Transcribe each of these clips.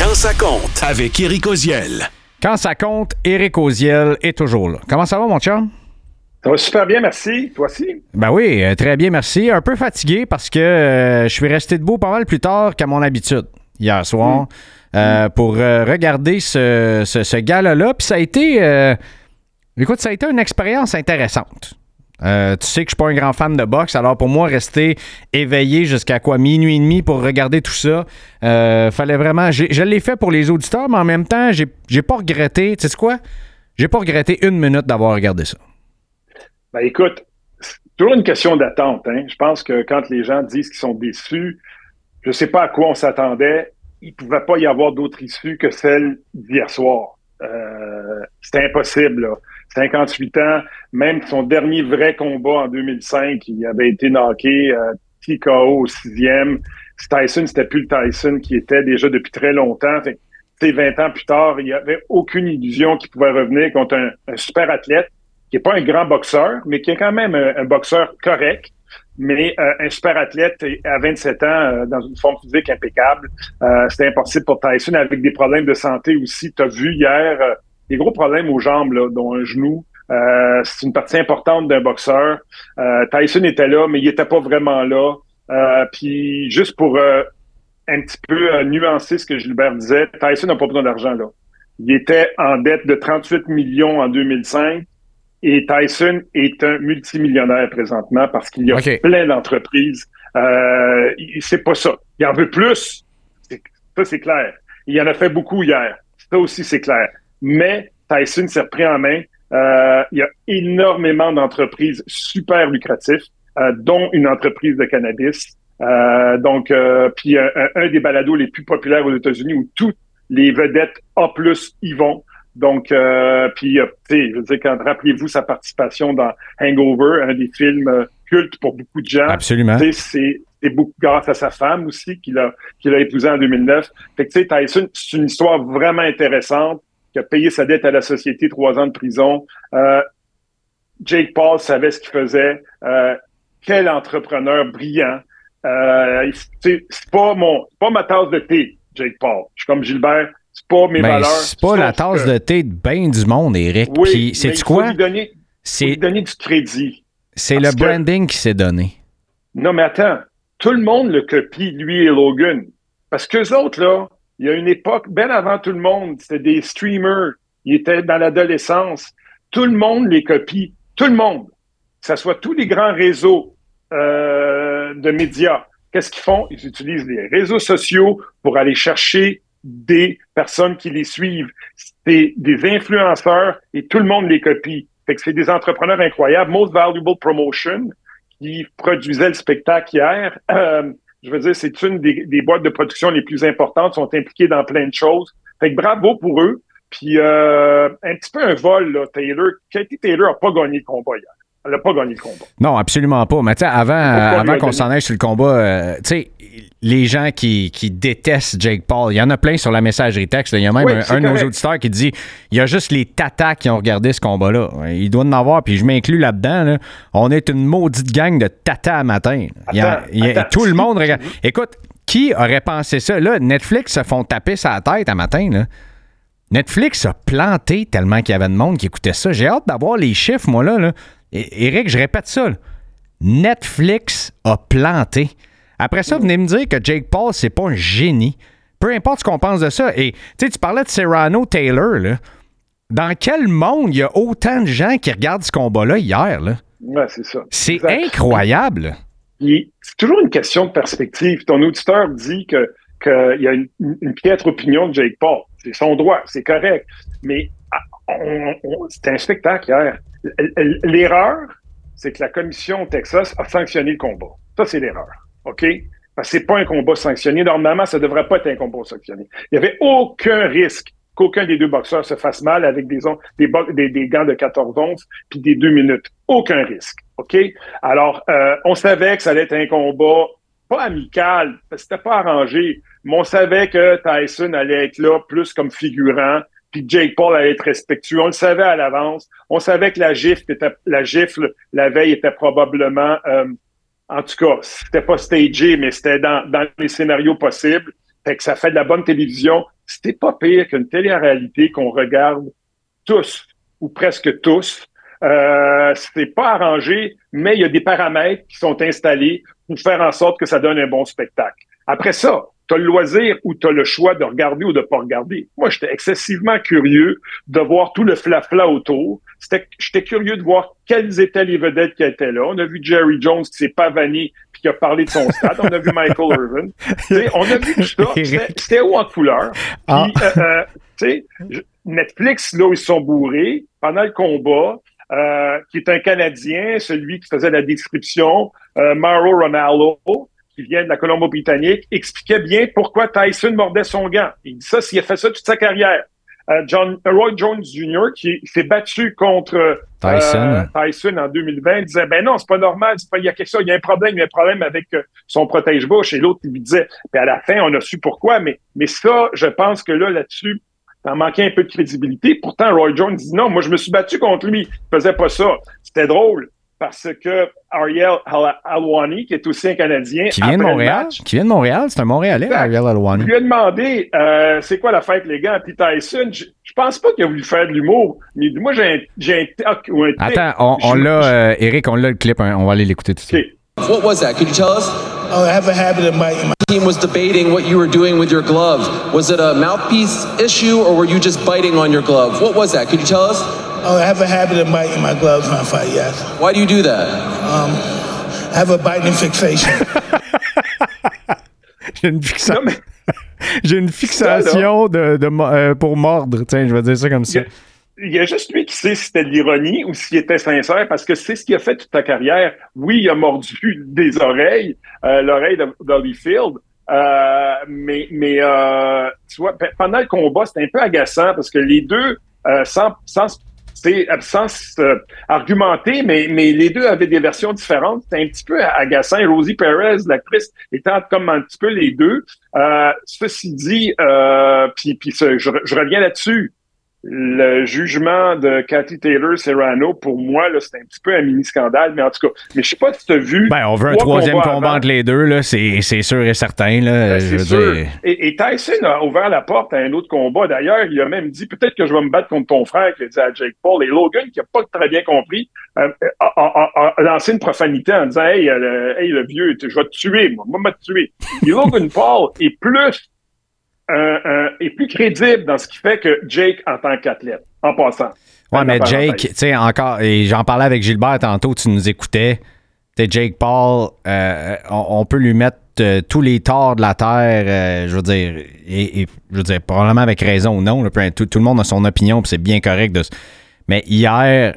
Quand ça compte avec Éric Oziel. Quand ça compte, Éric Oziel est toujours là. Comment ça va, mon chum? Ça va super bien, merci. Toi aussi? Ben oui, très bien, merci. Un peu fatigué parce que je suis resté debout pas mal plus tard qu'à mon habitude hier soir pour regarder ce gala-là. Puis ça a été... écoute, ça a été une expérience intéressante. Tu sais que je suis pas un grand fan de boxe, alors pour moi, rester éveillé jusqu'à minuit et demi pour regarder tout ça, fallait vraiment... Je l'ai fait pour les auditeurs, mais en même temps, j'ai pas regretté... Tu sais quoi? J'ai pas regretté une minute d'avoir regardé ça. Ben écoute, c'est toujours une question d'attente. Hein? Je pense que quand les gens disent qu'ils sont déçus, je sais pas à quoi on s'attendait. Il pouvait pas y avoir d'autre issue que celle d'hier soir. C'était impossible, là. 58 ans, même son dernier vrai combat en 2005, il avait été knocké, TKO au 6e. Tyson, c'était plus le Tyson qui était déjà depuis très longtemps. Fait que, 20 ans plus tard, il n'y avait aucune illusion qu'il pouvait revenir contre un super athlète, qui n'est pas un grand boxeur, mais qui est quand même un boxeur correct, mais un super athlète à 27 ans, dans une forme physique impeccable. C'était impossible pour Tyson, avec des problèmes de santé aussi. Tu as vu hier... des gros problèmes aux jambes, là, dont un genou. C'est une partie importante d'un boxeur. Tyson était là, mais il était pas vraiment là. Puis juste pour un petit peu nuancer ce que Gilbert disait, Tyson n'a pas besoin d'argent, là. Il était en dette de 38 millions en 2005 et Tyson est un multimillionnaire présentement parce qu'il y a plein d'entreprises. C'est pas ça. Il en veut plus. Ça, c'est clair. Il en a fait beaucoup hier. Ça aussi, c'est clair. Mais Tyson s'est repris en main. Il y a énormément d'entreprises super lucratives, dont une entreprise de cannabis. Puis un des balados les plus populaires aux États-Unis où toutes les vedettes A+ y vont. Donc, puis, tu sais, je veux dire, rappelez-vous sa participation dans Hangover, un des films cultes pour beaucoup de gens. Absolument. Tu sais, c'est beaucoup grâce à sa femme aussi qu'il a épousé en 2009. Fait que, tu sais, Tyson, c'est une histoire vraiment intéressante, qui a payé sa dette à la société, 3 ans de prison. Jake Paul savait ce qu'il faisait. Quel entrepreneur brillant. C'est pas ma tasse de thé, Jake Paul. Je suis comme Gilbert, c'est pas mes valeurs. C'est pas la tasse de thé de bien du monde, Éric. Oui, puis sais-tu quoi? Faut lui donner du crédit. C'est le branding qui s'est donné. Non, mais attends. Tout le monde le copie, lui et Logan. Parce qu'eux autres, là, il y a une époque, bien avant tout le monde, c'était des streamers. Ils étaient dans l'adolescence. Tout le monde les copie. Tout le monde. Que ce soit tous les grands réseaux de médias. Qu'est-ce qu'ils font? Ils utilisent les réseaux sociaux pour aller chercher des personnes qui les suivent. C'est des influenceurs et tout le monde les copie. Fait que c'est des entrepreneurs incroyables. Most Valuable Promotion, qui produisait le spectacle hier. Je veux dire, c'est une des boîtes de production les plus importantes, sont impliquées dans plein de choses. Fait que bravo pour eux. Puis un petit peu un vol, là, Taylor. Katie Taylor n'a pas gagné le combat hier. Elle n'a pas gagné le combat. Non, absolument pas. Mais tu sais, avant qu'on s'en aille sur le combat, tu sais, les gens qui détestent Jake Paul, il y en a plein sur la messagerie texte. Il y a même un de nos auditeurs qui dit il y a juste les tatas qui ont regardé ce combat-là. Il doit en avoir, puis je m'inclus là-dedans. Là. On est une maudite gang de tatas à matin. Tout le monde regarde. Écoute, qui aurait pensé ça? Là, Netflix se font taper sa tête à matin. Là. Netflix a planté tellement qu'il y avait de monde qui écoutait ça. J'ai hâte d'avoir les chiffres, moi, là. Éric, je répète ça. Là. Netflix a planté. Après ça, venez me dire que Jake Paul, c'est pas un génie. Peu importe ce qu'on pense de ça. Et tu parlais de Serrano Taylor, là. Dans quel monde il y a autant de gens qui regardent ce combat-là hier, là? Ouais, c'est ça. C'est incroyable. C'est toujours une question de perspective. Ton auditeur dit qu'il y a une piètre opinion de Jake Paul. C'est son droit, c'est correct. Mais c'était un spectacle hier. L'erreur, c'est que la commission Texas a sanctionné le combat. Ça, c'est l'erreur. OK? Parce que c'est pas un combat sanctionné. Normalement, ça devrait pas être un combat sanctionné. Il y avait aucun risque qu'aucun des deux boxeurs se fasse mal avec des gants de 14 onces puis des 2 minutes. Aucun risque. OK? Alors, on savait que ça allait être un combat pas amical, parce que c'était pas arrangé, mais on savait que Tyson allait être là plus comme figurant, puis Jake Paul allait être respectueux. On le savait à l'avance. On savait que la gifle la veille était probablement, en tout cas, c'était pas stagé, mais c'était dans les scénarios possibles. Fait que ça fait de la bonne télévision. C'était pas pire qu'une télé-réalité qu'on regarde tous, ou presque tous. C'est pas arrangé, mais il y a des paramètres qui sont installés pour faire en sorte que ça donne un bon spectacle. Après ça, tu as le loisir ou tu as le choix de regarder ou de pas regarder. Moi, j'étais excessivement curieux de voir tout le flafla autour. J'étais curieux de voir quelles étaient les vedettes qui étaient là. On a vu Jerry Jones qui s'est pavané puis qui a parlé de son stade. On a vu Michael Irvin. On a vu tout ça. C'était haut en couleur. Puis, Netflix, là où ils sont bourrés, pendant le combat, qui est un Canadien, celui qui faisait la description, Mauro Ronaldo, qui vient de la Colombie-Britannique, expliquait bien pourquoi Tyson mordait son gant. Il dit ça, s'il a fait ça toute sa carrière. Roy Jones Jr., qui s'est battu contre Tyson en 2020, il disait, ben non, c'est pas normal, il y a quelque chose, il y a un problème avec son protège-bouche. Et l'autre, il lui disait, puis à la fin, on a su pourquoi, mais ça, je pense que là-dessus, t'en manquait un peu de crédibilité. Pourtant, Roy Jones dit non, moi, je me suis battu contre lui. Il faisait pas ça. C'était drôle parce que Ariel Helwani, qui est aussi un Canadien, qui vient de Montréal, c'est un Montréalais, Ariel Helwani. Je lui ai demandé, c'est quoi la fête, les gars? Puis Tyson, je pense pas qu'il a voulu faire de l'humour, mais il dit, moi, j'ai un TOC ou un tic. Attends, on l'a, Eric, on l'a le clip, hein, on va aller l'écouter tout de suite. What was that? Could you tell us? Oh, I have a habit of my team was debating what you were doing with your glove. Was it a mouthpiece issue or were you just biting on your glove? What was that? Could you tell us? Oh, I have a habit of biting my gloves when I fight, yes. Why do you do that? I have a biting fixation. J'ai une fixation pour mordre. Tiens, je vais dire ça comme ça. Il y a juste lui qui sait si c'était de l'ironie ou s'il était sincère, parce que c'est ce qu'il a fait toute sa carrière. Oui, il a mordu des oreilles, l'oreille d'Holyfield, mais tu vois, pendant le combat, c'était un peu agaçant parce que les deux, sans argumenter, mais les deux avaient des versions différentes. C'était un petit peu agaçant. Rosie Perez, l'actrice, étant comme un petit peu les deux. Ceci dit, je reviens là-dessus. Le jugement de Cathy Taylor-Serrano, pour moi, là, c'est un petit peu un mini-scandale, mais en tout cas, mais je sais pas si tu as vu... Ben, on veut un troisième combat entre les deux, là, c'est sûr et certain, là. Ben, c'est sûr. Dire... Et Tyson a ouvert la porte à un autre combat. D'ailleurs, il a même dit, peut-être que je vais me battre contre ton frère, qu'il a dit à Jake Paul. Et Logan, qui a pas très bien compris, a lancé une profanité en disant, hey, le vieux, je vais te tuer, moi, te tuer. Et Logan Paul est plus crédible dans ce qui fait que Jake en tant qu'athlète, en passant. Ouais, mais Jake, tu sais, encore, et j'en parlais avec Gilbert tantôt, tu nous écoutais. Tu sais, Jake Paul, on peut lui mettre tous les torts de la terre, je veux dire, et je veux dire, probablement avec raison ou non, là, tout le monde a son opinion, puis c'est bien correct de. Mais hier,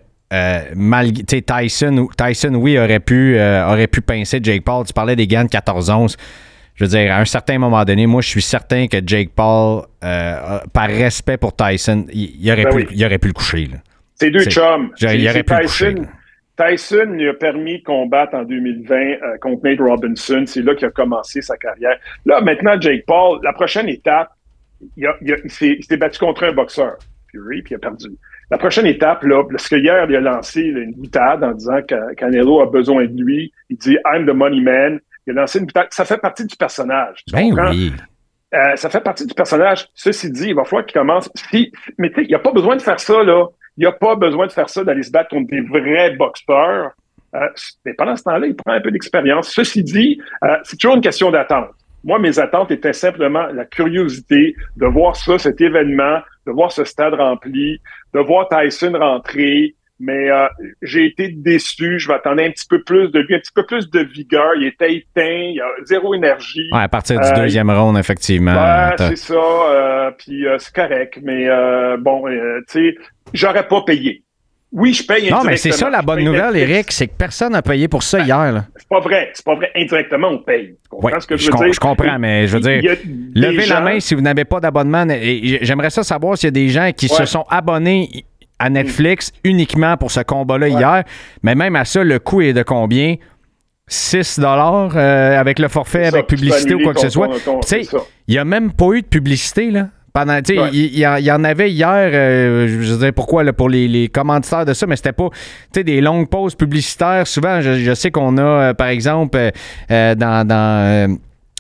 Tyson, oui, aurait pu pincer Jake Paul. Tu parlais des gants de 14-11. Je veux dire, à un certain moment donné, moi, je suis certain que Jake Paul, par respect pour Tyson, il aurait pu le coucher. Là. C'est deux chums. Il aurait pu le coucher. Tyson lui a permis de combattre en 2020 contre Nate Robinson. C'est là qu'il a commencé sa carrière. Là, maintenant, Jake Paul, la prochaine étape, il s'est battu contre un boxeur, Fury, puis il a perdu. La prochaine étape, là, parce que hier, il a lancé une boutade en disant que Canelo a besoin de lui. Il dit « I'm the money man ». Il a lancé une boutade. Ça fait partie du personnage. Tu comprends? Oui. Ça fait partie du personnage. Ceci dit, il va falloir qu'il commence. Mais tu sais, il n'y a pas besoin de faire ça, là. Il n'y a pas besoin de faire ça, d'aller se battre contre des vrais boxeurs. Mais pendant ce temps-là, il prend un peu d'expérience. Ceci dit, c'est toujours une question d'attente. Moi, mes attentes étaient simplement la curiosité de voir ça, cet événement, de voir ce stade rempli, de voir Tyson rentrer. Mais j'ai été déçu. Je m'attendais un petit peu plus de lui, un petit peu plus de vigueur. Il était éteint, il a zéro énergie. Ouais, à partir du deuxième round, effectivement. Ouais, c'est ça. Puis c'est correct. Mais tu sais, j'aurais pas payé. Oui, je paye indirectement. Non, mais c'est ça la bonne nouvelle, Eric, c'est que personne n'a payé pour ça hier. Là. C'est pas vrai. Indirectement, on paye. Tu comprends ce que je veux dire? Je comprends, mais je veux dire, levez la main si vous n'avez pas d'abonnement. Et j'aimerais ça savoir s'il y a des gens qui se sont abonnés à Netflix uniquement pour ce combat-là hier. Mais même à ça, le coût est de combien? 6 $ avec le forfait, avec publicité ou quoi que ce soit. Tu sais, il n'y a même pas eu de publicité, là. Pendant, tu sais, il y en avait hier, je veux dire pourquoi, là, pour les commanditaires de ça, mais c'était pas, tu sais, des longues pauses publicitaires. Souvent, je sais qu'on a, par exemple, dans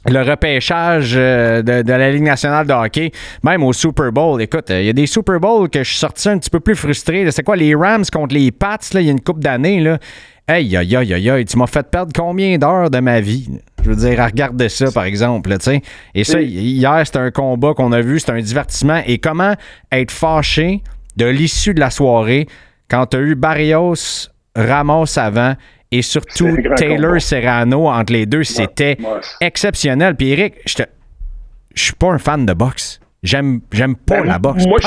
le repêchage de la Ligue nationale de hockey, même au Super Bowl. Écoute, il y a des Super Bowls que je suis sorti un petit peu plus frustré. C'est quoi, les Rams contre les Pats, là, il y a une couple d'années, là. Aïe, aïe, aïe, aïe, aïe, tu m'as fait perdre combien d'heures de ma vie? Je veux dire, à regarder ça, par exemple, tu sais. Et ça, hier, c'était un combat qu'on a vu, c'était un divertissement. Et comment être fâché de l'issue de la soirée quand tu as eu Barrios, Ramos avant et surtout Taylor Serrano entre les deux, c'était exceptionnel. Puis Eric, je suis pas un fan de boxe. J'aime pas la boxe. Moi,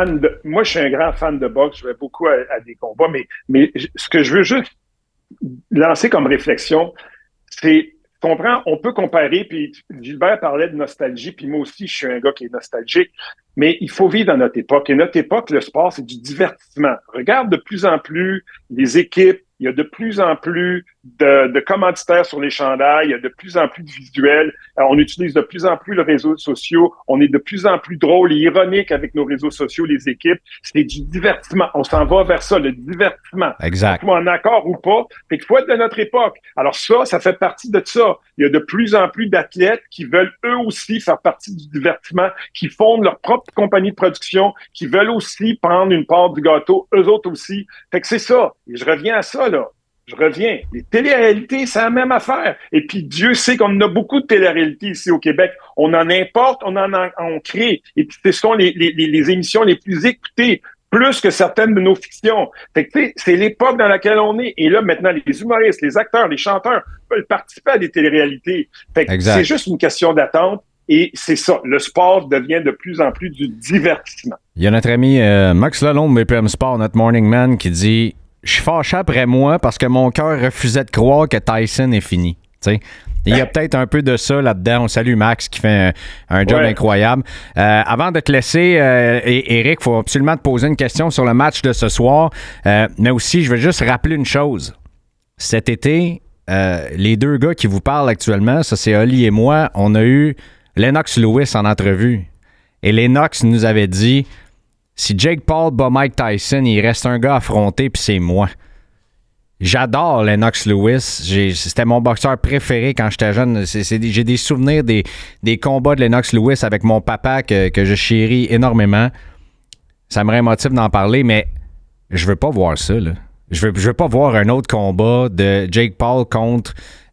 je suis un grand fan de boxe. Je vais beaucoup à des combats, mais ce que je veux juste lancer comme réflexion, c'est, comprends, on peut comparer, puis Gilbert parlait de nostalgie, puis moi aussi, je suis un gars qui est nostalgique, mais il faut vivre dans notre époque. Et notre époque, le sport, c'est du divertissement. Regarde de plus en plus les équipes, il y a de plus en plus de commanditaires sur les chandails, il y a de plus en plus de visuels. Alors, on utilise de plus en plus les réseaux sociaux, on est de plus en plus drôle et ironique avec nos réseaux sociaux, les équipes. C'est du divertissement. On s'en va vers ça, le divertissement. Exact. Qu'on soit en accord ou pas, fait qu'il faut être de notre époque. Alors ça fait partie de ça. Il y a de plus en plus d'athlètes qui veulent eux aussi faire partie du divertissement, qui fondent leur propre compagnie de production, qui veulent aussi prendre une part du gâteau, eux autres aussi. Fait que c'est ça. Et je reviens à ça, là. Je reviens. Les téléréalités, c'est la même affaire. Et puis, Dieu sait qu'on en a beaucoup de téléréalités ici au Québec. On en importe, on crée. Et puis, ce sont les émissions les plus écoutées, plus que certaines de nos fictions. Fait que, tu sais, c'est l'époque dans laquelle on est. Et là, maintenant, les humoristes, les acteurs, les chanteurs veulent participer à des téléréalités. Fait que c'est juste une question d'attente. Et c'est ça. Le sport devient de plus en plus du divertissement. Il y a notre ami Max Lalonde de BPM Sport, notre morning man, qui dit... Je suis fâché après moi parce que mon cœur refusait de croire que Tyson est fini. T'sais. Il y a peut-être un peu de ça là-dedans. On salue Max qui fait un job incroyable. Avant de te laisser, Eric, il faut absolument te poser une question sur le match de ce soir. Mais aussi, je veux juste rappeler une chose. Cet été, les deux gars qui vous parlent actuellement, ça c'est Oli et moi, on a eu Lennox Lewis en entrevue. Et Lennox nous avait dit... Si Jake Paul bat Mike Tyson, il reste un gars affronté, puis c'est moi. J'adore Lennox Lewis. C'était mon boxeur préféré quand j'étais jeune. J'ai des souvenirs des combats de Lennox Lewis avec mon papa que je chéris énormément. Ça me rémotive d'en parler, mais je veux pas voir ça, là. Je veux pas voir un autre combat de Jake Paul contre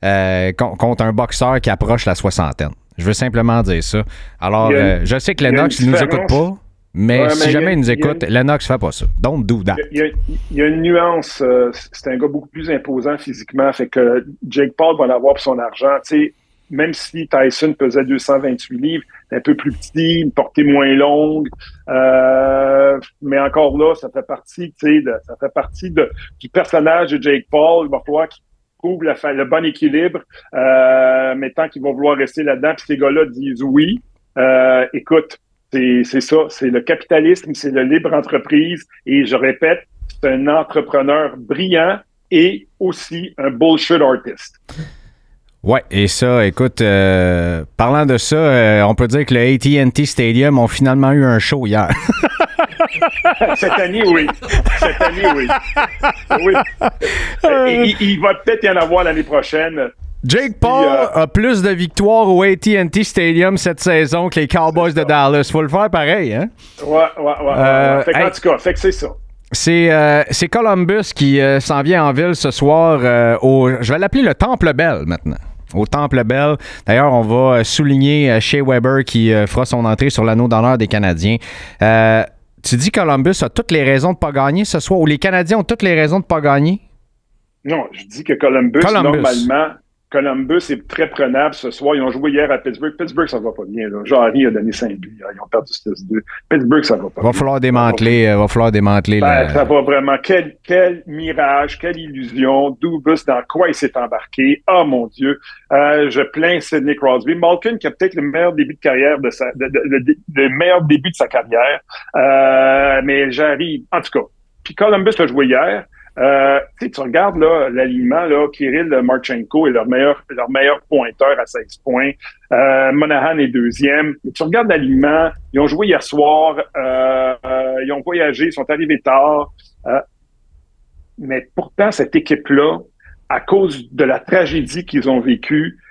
un boxeur qui approche la soixantaine. Je veux simplement dire ça. Alors, je sais que Lennox ne nous écoute pas. Mais si jamais il nous écoute, Lennox fait pas ça. Don't do that. Il y a une nuance. C'est un gars beaucoup plus imposant physiquement. Fait que Jake Paul va l'avoir pour son argent. T'sais, même si Tyson pesait 228 livres, un peu plus petit, une portée moins longue. Mais encore là, ça fait partie du personnage de Jake Paul. Il va falloir qu'il trouve le bon équilibre. Mais tant qu'il va vouloir rester là-dedans, puis ces gars-là disent oui. Écoute, c'est ça, c'est le capitalisme, c'est le libre entreprise et je répète, c'est un entrepreneur brillant et aussi un bullshit artist. Ouais, et ça, écoute, parlant de ça, on peut dire que le AT&T Stadium ont finalement eu un show hier. Cette année, oui. Oui. Il va peut-être y en avoir l'année prochaine. Jake Paul a plus de victoires au AT&T Stadium cette saison que les Cowboys de Dallas. Faut le faire pareil, hein? Ouais. En tout cas, fait que c'est ça. C'est Columbus qui s'en vient en ville ce soir je vais l'appeler le Temple Bell maintenant. Au Temple Bell. D'ailleurs, on va souligner Shea Weber qui fera son entrée sur l'anneau d'honneur des Canadiens. Tu dis Columbus a toutes les raisons de ne pas gagner ce soir, ou les Canadiens ont toutes les raisons de ne pas gagner? Non, je dis que Columbus. Normalement... Columbus est très prenable ce soir. Ils ont joué hier à Pittsburgh. Pittsburgh, ça va pas bien. Là. Jarry a donné 5 buts. Ils ont perdu 6-2. Pittsburgh, ça va pas bien. Va falloir démanteler. Ça va vraiment. Quel mirage, quelle illusion. Dubus, dans quoi il s'est embarqué. Oh mon Dieu. Je plains Sidney Crosby. Malkin, qui a peut-être le meilleur début de carrière le meilleur début de sa carrière. Mais Jarry, en tout cas. Puis Columbus a joué hier. Tu regardes là l'alignement, là, Kirill Marchenko est leur meilleur pointeur à 16 points. Monahan est deuxième. Mais tu regardes l'alignement, ils ont joué hier soir, ils ont voyagé, ils sont arrivés tard. Mais pourtant, cette équipe-là, à cause de la tragédie qu'ils ont vécue,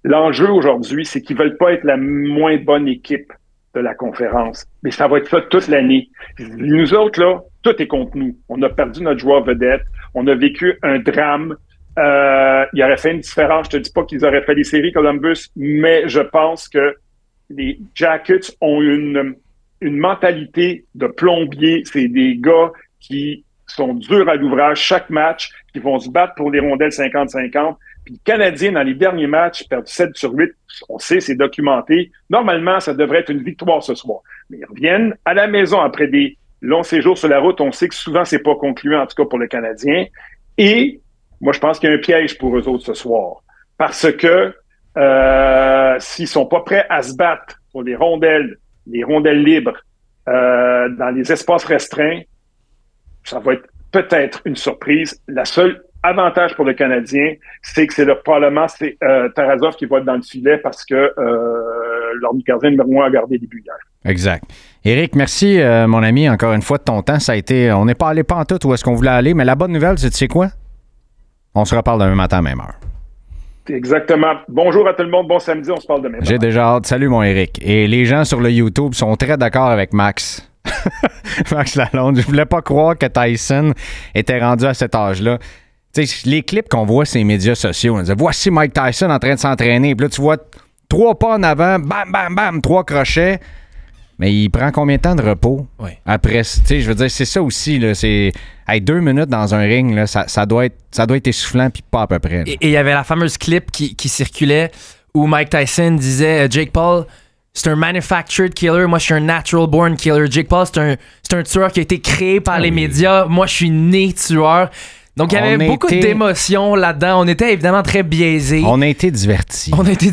L'enjeu aujourd'hui, c'est qu'ils veulent pas être la moins bonne équipe de la conférence. Mais ça va être ça toute l'année. Nous autres, là, tout est contre nous. On a perdu notre joueur vedette. On a vécu un drame. Il aurait fait une différence. Je te dis pas qu'ils auraient fait les séries Columbus, mais je pense que les Jackets ont une mentalité de plombier. C'est des gars qui sont durs à l'ouvrage chaque match, qui vont se battre pour les rondelles 50-50. Puis le Canadien, dans les derniers matchs, perd 7/8. On sait, c'est documenté. Normalement, ça devrait être une victoire ce soir. Mais ils reviennent à la maison après des longs séjours sur la route. On sait que souvent, c'est pas concluant, en tout cas pour le Canadien. Et moi, je pense qu'il y a un piège pour eux autres ce soir. Parce que s'ils sont pas prêts à se battre pour les rondelles libres, dans les espaces restreints, ça va être peut-être une surprise. La seule avantage pour le Canadien, c'est que probablement c'est Tarasov qui va être dans le filet parce que leur gardien numéro 1 a gardé les buts hier. Exact. Éric, merci, mon ami, encore une fois de ton temps. Ça a été, on n'est pas allé pantoute où est-ce qu'on voulait aller, mais la bonne nouvelle, c'est tu sais quoi? On se reparle demain matin à même heure. Exactement. Bonjour à tout le monde. Bon samedi. On se parle demain. J'ai déjà hâte. Salut, mon Éric. Et les gens sur le YouTube sont très d'accord avec Max. Max Lalonde. Je voulais pas croire que Tyson était rendu à cet âge-là. Tu sais, les clips qu'on voit sur les médias sociaux, on dit, voici Mike Tyson en train de s'entraîner. Puis là, tu vois 3 pas en avant, bam, bam, bam, 3 crochets. Mais il prend combien de temps de repos? Oui. Après, tu sais, je veux dire, c'est ça aussi, là. C'est 2 minutes dans un ring, là, ça doit être essoufflant, puis pas à peu près. Et il y avait la fameuse clip qui circulait où Mike Tyson disait Jake Paul, c'est un manufactured killer, moi je suis un natural born killer. Jake Paul, c'est un tueur qui a été créé par les médias, moi je suis né tueur. Donc il y avait beaucoup d'émotions là-dedans. On était évidemment très biaisés. On a été divertis.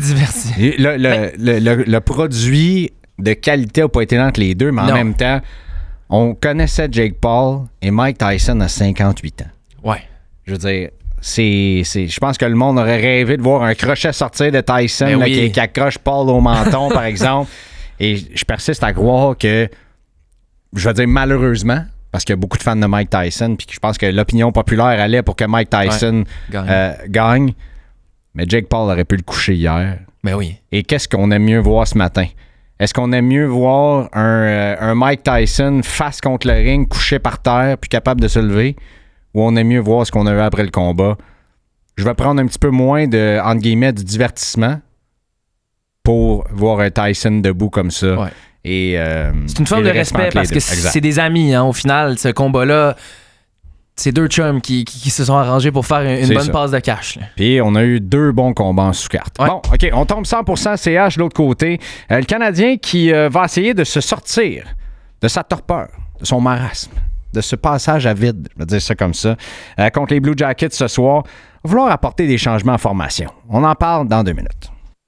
Le produit de qualité n'a pas été entre les deux, mais en même temps, on connaissait Jake Paul et Mike Tyson à 58 ans. Ouais. Je veux dire, je pense que le monde aurait rêvé de voir un crochet sortir de Tyson là, qui accroche Paul au menton, par exemple. Et je persiste à croire que, je veux dire malheureusement, parce qu'il y a beaucoup de fans de Mike Tyson, puis je pense que l'opinion populaire allait pour que Mike Tyson gagne. Mais Jake Paul aurait pu le coucher hier. Mais oui. Et qu'est-ce qu'on aime mieux voir ce matin? Est-ce qu'on aime mieux voir un Mike Tyson face contre le ring, couché par terre, puis capable de se lever, ou on aime mieux voir ce qu'on a eu après le combat? Je vais prendre un petit peu moins de, entre guillemets, du divertissement pour voir un Tyson debout comme ça. Ouais. Et, c'est une forme de respect parce que c'est des amis. Hein, au final, ce combat-là, c'est 2 chums qui se sont arrangés pour faire une bonne passe de cash. Là. Puis on a eu 2 bons combats en sous-carte. Ouais. Bon, OK, on tombe 100% CH de l'autre côté. Le Canadien qui va essayer de se sortir de sa torpeur, de son marasme, de ce passage à vide, je vais dire ça comme ça, contre les Blue Jackets ce soir, va vouloir apporter des changements en formation. On en parle dans 2 minutes.